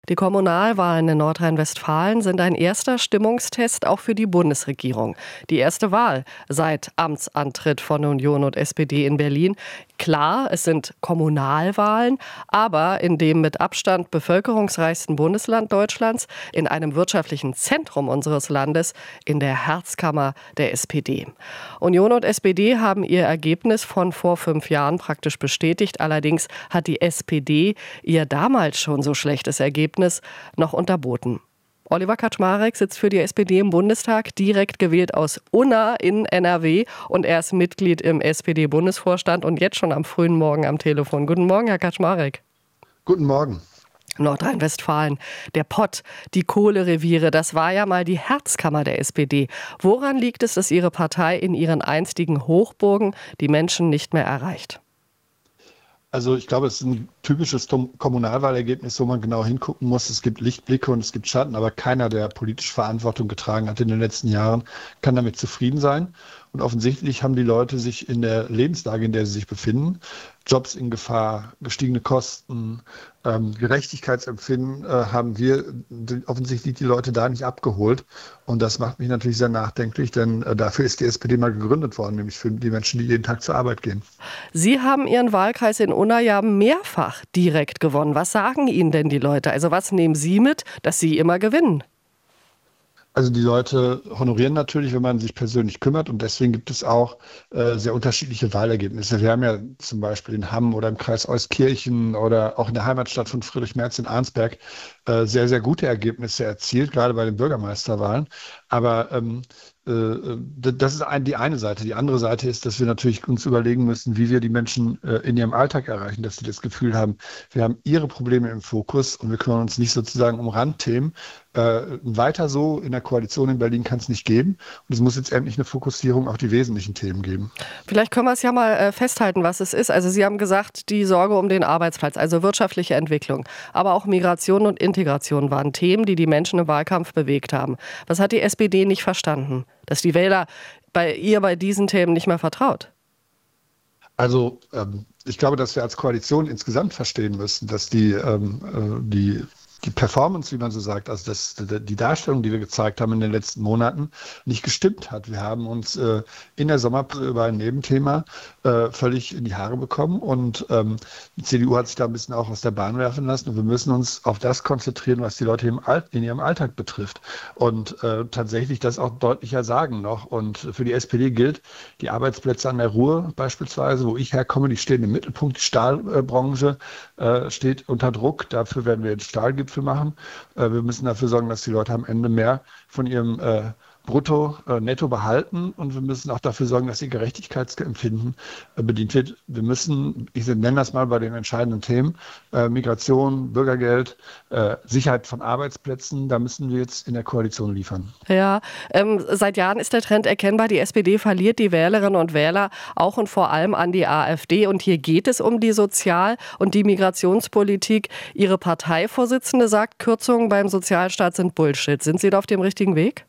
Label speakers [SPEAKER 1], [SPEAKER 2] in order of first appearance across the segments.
[SPEAKER 1] Die Kommunalwahlen in Nordrhein-Westfalen sind ein erster Stimmungstest auch für die Bundesregierung. Die erste Wahl seit Amtsantritt von Union und SPD in Berlin. Klar, es sind Kommunalwahlen, aber in dem mit Abstand bevölkerungsreichsten Bundesland Deutschlands, in einem wirtschaftlichen Zentrum unseres Landes, in der Herzkammer der SPD. Union und SPD haben ihr Ergebnis von vor 5 Jahren praktisch bestätigt. Allerdings hat die SPD ihr damals schon so schlechtes Ergebnis noch unterboten. Oliver Kaczmarek sitzt für die SPD im Bundestag, direkt gewählt aus Unna in NRW, und er ist Mitglied im SPD-Bundesvorstand und jetzt schon am frühen Morgen am Telefon. Guten Morgen, Herr Kaczmarek.
[SPEAKER 2] Guten Morgen.
[SPEAKER 1] Nordrhein-Westfalen, der Pott, die Kohlereviere, das war ja mal die Herzkammer der SPD. Woran liegt es, dass Ihre Partei in ihren einstigen Hochburgen die Menschen nicht mehr erreicht?
[SPEAKER 2] Also ich glaube, es ist ein typisches Kommunalwahlergebnis, wo man genau hingucken muss. Es gibt Lichtblicke und es gibt Schatten, aber keiner, der politische Verantwortung getragen hat in den letzten Jahren, kann damit zufrieden sein. Und offensichtlich haben die Leute sich in der Lebenslage, in der sie sich befinden, Jobs in Gefahr, gestiegene Kosten, Gerechtigkeitsempfinden, haben wir offensichtlich die Leute da nicht abgeholt. Und das macht mich natürlich sehr nachdenklich, denn dafür ist die SPD mal gegründet worden, nämlich für die Menschen, die jeden Tag zur Arbeit gehen.
[SPEAKER 1] Sie haben Ihren Wahlkreis in Unna ja mehrfach direkt gewonnen. Was sagen Ihnen denn die Leute? Also was nehmen Sie mit, dass Sie immer gewinnen?
[SPEAKER 2] Also die Leute honorieren natürlich, wenn man sich persönlich kümmert, und deswegen gibt es auch sehr unterschiedliche Wahlergebnisse. Wir haben ja zum Beispiel in Hamm oder im Kreis Euskirchen oder auch in der Heimatstadt von Friedrich Merz in Arnsberg sehr, sehr gute Ergebnisse erzielt, gerade bei den Bürgermeisterwahlen. Aber das ist die eine Seite. Die andere Seite ist, dass wir natürlich uns überlegen müssen, wie wir die Menschen in ihrem Alltag erreichen, dass sie das Gefühl haben, wir haben ihre Probleme im Fokus und wir kümmern uns nicht sozusagen um Randthemen. Weiter so in der Koalition in Berlin kann es nicht geben. Und es muss jetzt endlich eine Fokussierung auf die wesentlichen Themen geben.
[SPEAKER 1] Vielleicht können wir es ja mal festhalten, was es ist. Also Sie haben gesagt, die Sorge um den Arbeitsplatz, also wirtschaftliche Entwicklung, aber auch Migration und Integration waren Themen, die die Menschen im Wahlkampf bewegt haben. Was hat die SPD nicht verstanden? Dass die Wähler bei diesen Themen nicht mehr vertraut?
[SPEAKER 2] Also ich glaube, dass wir als Koalition insgesamt verstehen müssen, dass die Performance, wie man so sagt, also die Darstellung, die wir gezeigt haben in den letzten Monaten, nicht gestimmt hat. Wir haben uns in der Sommerpause über ein Nebenthema völlig in die Haare bekommen, und die CDU hat sich da ein bisschen auch aus der Bahn werfen lassen, und wir müssen uns auf das konzentrieren, was die Leute in ihrem Alltag betrifft, und tatsächlich das auch deutlicher sagen noch. Und für die SPD gilt, die Arbeitsplätze an der Ruhr beispielsweise, wo ich herkomme, die stehen im Mittelpunkt. Die Stahlbranche steht unter Druck. Dafür werden wir jetzt Stahlgipfel machen. Wir müssen dafür sorgen, dass die Leute am Ende mehr von ihrem Brutto, Netto behalten, und wir müssen auch dafür sorgen, dass ihr Gerechtigkeitsempfinden bedient wird. Wir müssen, ich nenne das mal bei den entscheidenden Themen, Migration, Bürgergeld, Sicherheit von Arbeitsplätzen, da müssen wir jetzt in der Koalition liefern.
[SPEAKER 1] Ja, seit Jahren ist der Trend erkennbar. Die SPD verliert die Wählerinnen und Wähler auch und vor allem an die AfD. Und hier geht es um die Sozial- und die Migrationspolitik. Ihre Parteivorsitzende sagt, Kürzungen beim Sozialstaat sind Bullshit. Sind Sie da auf dem richtigen Weg?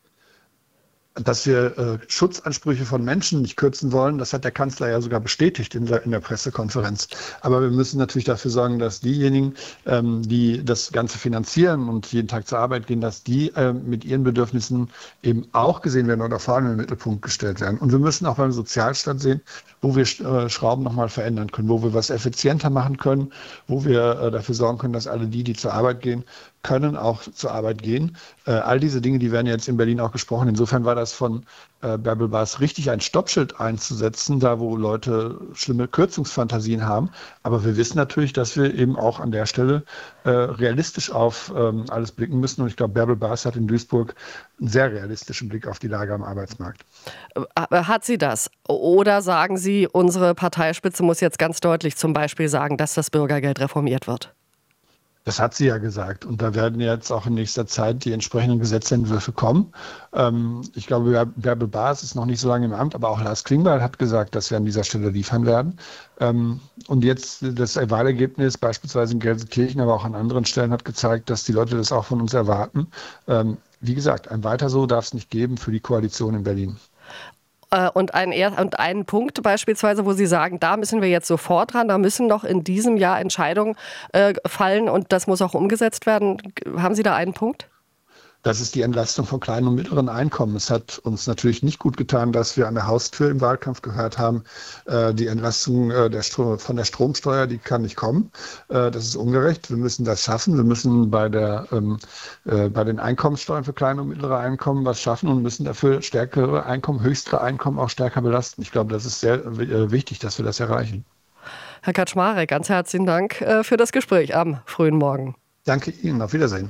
[SPEAKER 2] Dass wir Schutzansprüche von Menschen nicht kürzen wollen, das hat der Kanzler ja sogar bestätigt in der Pressekonferenz. Aber wir müssen natürlich dafür sorgen, dass diejenigen, die das Ganze finanzieren und jeden Tag zur Arbeit gehen, dass die mit ihren Bedürfnissen eben auch gesehen werden oder vor allem im Mittelpunkt gestellt werden. Und wir müssen auch beim Sozialstaat sehen, wo wir Schrauben nochmal verändern können, wo wir was effizienter machen können, wo wir dafür sorgen können, dass alle die zur Arbeit gehen, können auch zur Arbeit gehen. All diese Dinge, die werden jetzt in Berlin auch gesprochen. Insofern war das von Bärbel Bas richtig, ein Stoppschild einzusetzen, da wo Leute schlimme Kürzungsfantasien haben. Aber wir wissen natürlich, dass wir eben auch an der Stelle realistisch auf alles blicken müssen. Und ich glaube, Bärbel Bas hat in Duisburg einen sehr realistischen Blick auf die Lage am Arbeitsmarkt.
[SPEAKER 1] Hat sie das? Oder sagen Sie, unsere Parteispitze muss jetzt ganz deutlich zum Beispiel sagen, dass das Bürgergeld reformiert wird?
[SPEAKER 2] Das hat sie ja gesagt. Und da werden jetzt auch in nächster Zeit die entsprechenden Gesetzentwürfe kommen. Ich glaube, Bärbel Bas ist noch nicht so lange im Amt, aber auch Lars Klingbeil hat gesagt, dass wir an dieser Stelle liefern werden. Und jetzt das Wahlergebnis beispielsweise in Gelsenkirchen, aber auch an anderen Stellen hat gezeigt, dass die Leute das auch von uns erwarten. Wie gesagt, ein Weiter so darf es nicht geben für die Koalition in Berlin.
[SPEAKER 1] Und einen Punkt beispielsweise, wo Sie sagen, da müssen wir jetzt sofort dran, da müssen noch in diesem Jahr Entscheidungen fallen und das muss auch umgesetzt werden. Haben Sie da einen Punkt?
[SPEAKER 2] Das ist die Entlastung von kleinen und mittleren Einkommen. Es hat uns natürlich nicht gut getan, dass wir an der Haustür im Wahlkampf gehört haben, die Entlastung von der Stromsteuer, die kann nicht kommen. Das ist ungerecht. Wir müssen das schaffen. Wir müssen bei den Einkommenssteuern für kleine und mittlere Einkommen was schaffen und müssen dafür stärkere Einkommen, höchstere Einkommen auch stärker belasten. Ich glaube, das ist sehr wichtig, dass wir das erreichen.
[SPEAKER 1] Herr Kaczmarek, ganz herzlichen Dank für das Gespräch am frühen Morgen.
[SPEAKER 2] Danke Ihnen. Auf Wiedersehen.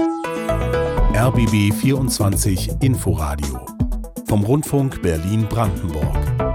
[SPEAKER 3] RBB 24 Inforadio vom Rundfunk Berlin-Brandenburg.